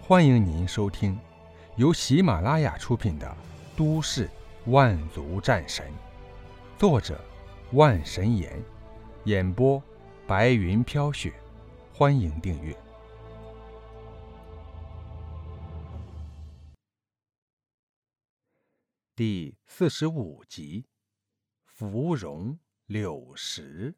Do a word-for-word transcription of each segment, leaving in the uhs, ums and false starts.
欢迎您收听由喜马拉雅出品的《都市万族战神》，作者万神岩，演播白云飘雪。欢迎订阅。第四十五集，芙蓉柳石。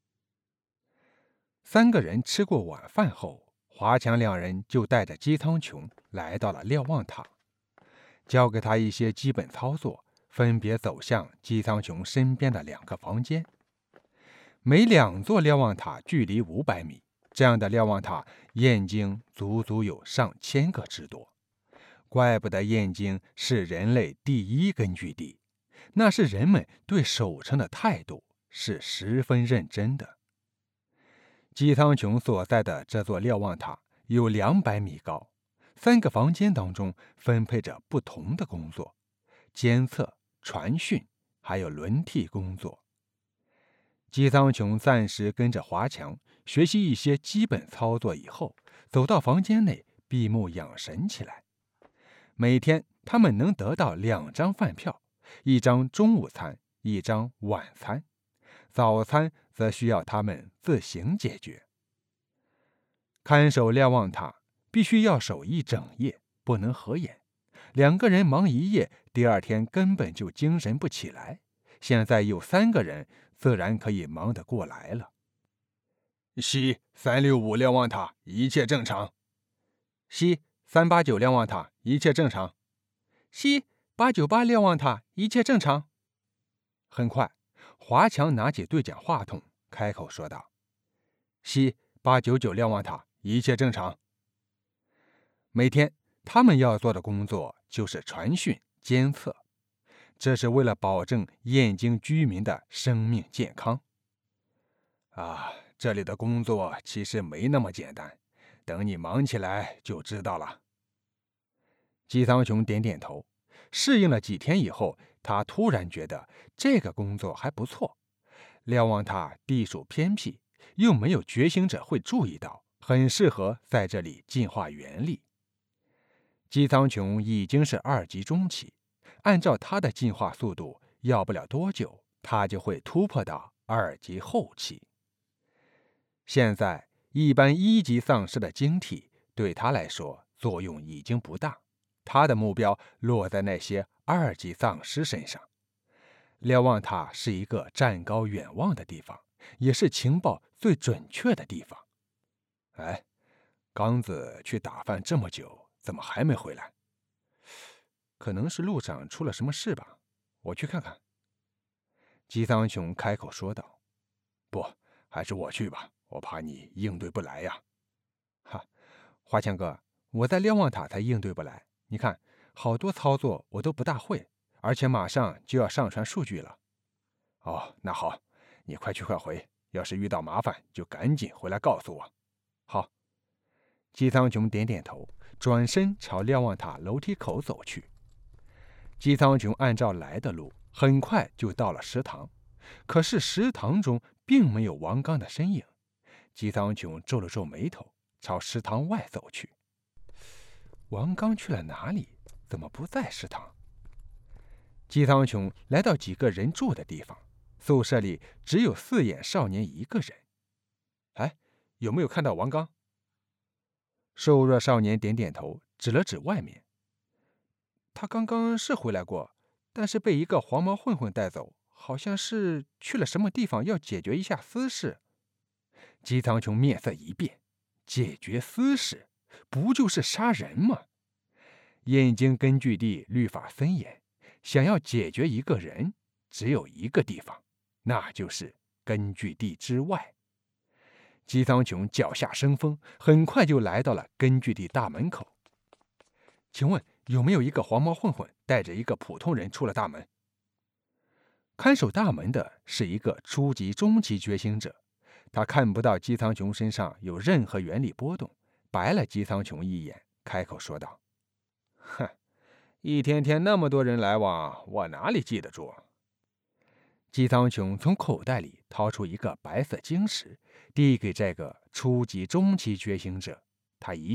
三个人吃过晚饭后，华强两人就带着姬苍穹来到了瞭望塔，交给他一些基本操作，分别走向姬苍穹身边的两个房间。每两座瞭望塔距离五百米，这样的瞭望塔燕京足足有上千个之多。怪不得燕京是人类第一根据地，那是人们对守城的态度是十分认真的。姬苍穹所在的这座瞭望塔有两百米高，三个房间当中分配着不同的工作，监测、传讯，还有轮替工作。姬苍穹暂时跟着华强学习一些基本操作以后，走到房间内闭目养神起来。每天他们能得到两张饭票，一张中午餐，一张晚餐，早餐则需要他们自行解决。看守瞭望塔必须要守一整夜，不能合眼。两个人忙一夜，第二天根本就精神不起来。现在有三个人，自然可以忙得过来了。西三六五瞭望塔一切正常。西三八九瞭望塔一切正常。西八九八瞭望塔一切正常。很快，华强拿起对讲话筒，开口说道：西八九九瞭望塔一切正常。每天他们要做的工作就是传讯监测，这是为了保证燕京居民的生命健康。啊，这里的工作其实没那么简单，等你忙起来就知道了。姬苍穹点点头，适应了几天以后，他突然觉得这个工作还不错。瞭望塔地处偏僻，又没有觉醒者会注意到，很适合在这里进化元力。姬苍穹已经是二级中期，按照他的进化速度，要不了多久，他就会突破到二级后期。现在，一般一级丧尸的晶体对他来说作用已经不大，他的目标落在那些二级丧尸身上。瞭望塔是一个站高远望的地方，也是情报最准确的地方。哎，刚子去打饭这么久，怎么还没回来？可能是路上出了什么事吧，我去看看。姬苍穹开口说道。不，还是我去吧，我怕你应对不来呀。哈，华强哥，我在瞭望塔才应对不来，你看，好多操作我都不大会，而且马上就要上传数据了。哦，那好，你快去快回，要是遇到麻烦就赶紧回来告诉我。好。姬苍穹点点头，转身朝瞭望塔楼梯口走去。姬苍穹按照来的路，很快就到了食堂，可是食堂中并没有王刚的身影。姬苍穹皱了皱眉头，朝食堂外走去。王刚去了哪里？怎么不在食堂？姬苍穹来到几个人住的地方，宿舍里只有四眼少年一个人。哎，有没有看到王刚？瘦弱少年点点头，指了指外面。他刚刚是回来过，但是被一个黄毛混混带走，好像是去了什么地方要解决一下私事。姬苍穹面色一变，解决私事，不就是杀人吗？燕京根据地律法森严，想要解决一个人，只有一个地方，那就是根据地之外。姬苍穹脚下生风，很快就来到了根据地大门口。请问有没有一个黄毛混混带着一个普通人出了大门？看守大门的是一个初级中期觉醒者，他看不到姬苍穹身上有任何原理波动，白了姬苍穹一眼，开口说道：哼，一天天那么多人来往，我哪里记得住？姬苍穹从口袋里掏出一个白色晶石，递给这个初级中期觉醒者。他一笑，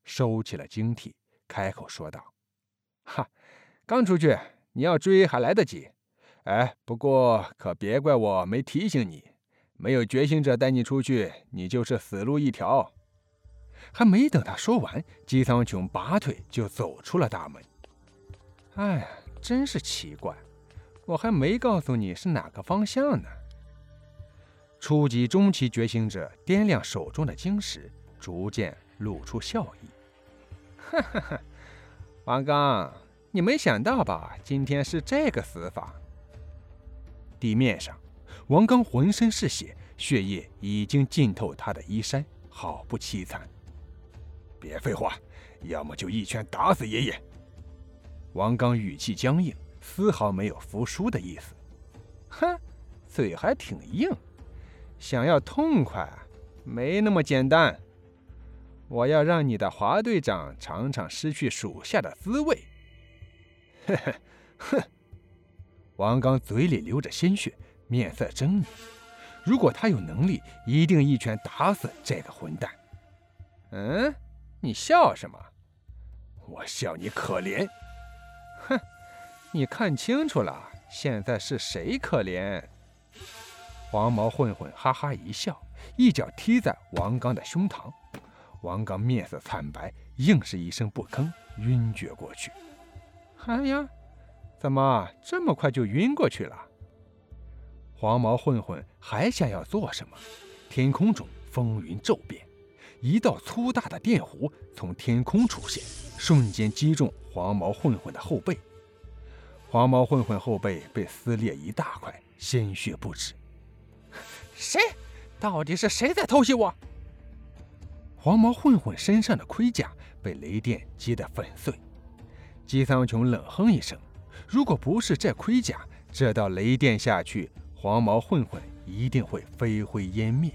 收起了晶体，开口说道：“哈，刚出去，你要追还来得及。哎，不过可别怪我没提醒你，没有觉醒者带你出去，你就是死路一条。”还没等他说完，姬苍穹拔腿就走出了大门。哎呀，真是奇怪，我还没告诉你是哪个方向呢。初级、中期觉醒者掂量手中的晶石，逐渐露出笑意。哈哈哈，王刚，你没想到吧？今天是这个死法。地面上，王刚浑身是血，血液已经浸透他的衣衫，好不凄惨。别废话，要么就一拳打死爷爷。王刚语气僵硬，丝毫没有服输的意思。哼，嘴还挺硬，想要痛快，没那么简单。我要让你的华队长尝尝失去属下的滋味。呵呵哼！王刚嘴里流着鲜血，面色狰狞。如果他有能力，一定一拳打死这个混蛋。嗯，你笑什么？我笑你可怜。哼，你看清楚了，现在是谁可怜？黄毛混混哈哈一笑，一脚踢在王刚的胸膛。王刚面色惨白，硬是一声不吭，晕厥过去。哎呀，怎么这么快就晕过去了？黄毛混混还想要做什么？天空中风云骤变，一道粗大的电弧从天空出现，瞬间击中黄毛混混的后背。黄毛混混后背被撕裂一大块，鲜血不止。谁？到底是谁在偷袭我？黄毛混混身上的盔甲被雷电击得粉碎。姬苍穹冷哼一声，如果不是这盔甲，这道雷电下去，黄毛混混一定会飞灰烟灭。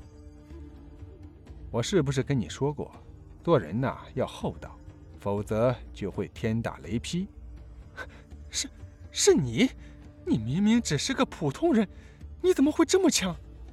我是不是跟你说过，做人呐要厚道，否则就会天打雷劈。是是你，你明明只是个普通人，你怎么会这么强？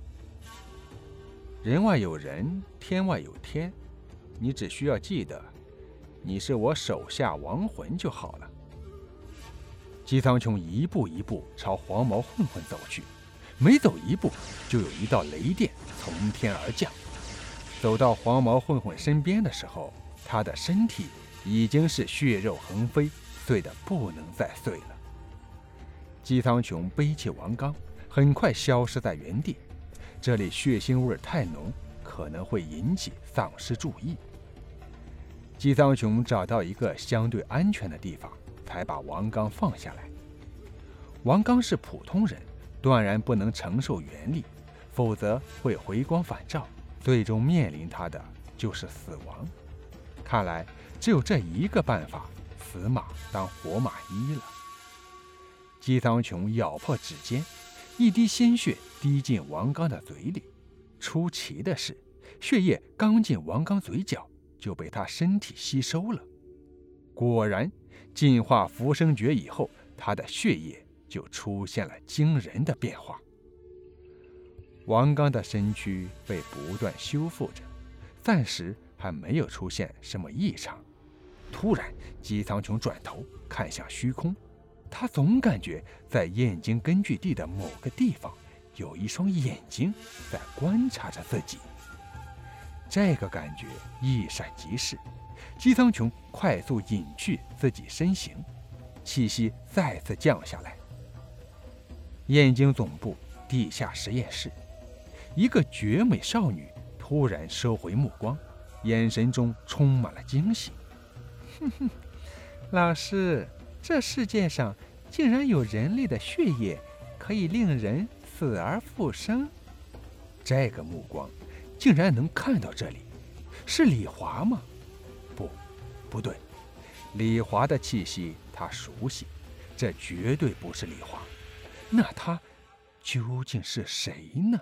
人外有人，天外有天，你只需要记得，你是我手下亡魂就好了。姬苍穹一步一步朝黄毛混混走去，每走一步就有一道雷电从天而降。走到黄毛混混身边的时候，他的身体已经是血肉横飞，碎得不能再碎了。姬苍穹背起王刚，很快消失在原地。这里血腥味太浓，可能会引起丧尸注意。姬苍穹找到一个相对安全的地方，才把王刚放下来。王刚是普通人，断然不能承受原力，否则会回光返照，最终面临他的就是死亡。看来只有这一个办法，死马当活马医了。姬苍穹咬破指尖，一滴鲜血滴进王刚的嘴里。出奇的是，血液刚进王刚嘴角，就被他身体吸收了。果然，进化浮生诀以后，他的血液就出现了惊人的变化。王刚的身躯被不断修复着，暂时还没有出现什么异常。突然，姬苍穹转头看向虚空，他总感觉在燕京根据地的某个地方，有一双眼睛在观察着自己。这个感觉一闪即逝，姬苍穹快速隐去自己身形，气息再次降下来。燕京总部地下实验室，一个绝美少女突然收回目光，眼神中充满了惊喜。哼哼，老师，这世界上竟然有人类的血液可以令人死而复生。这个目光竟然能看到这里，是李华吗？不，不对，李华的气息他熟悉，这绝对不是李华。那他究竟是谁呢？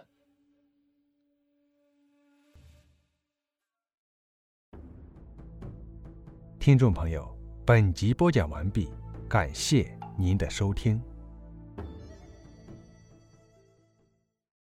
听众朋友，本集播讲完毕，感谢您的收听。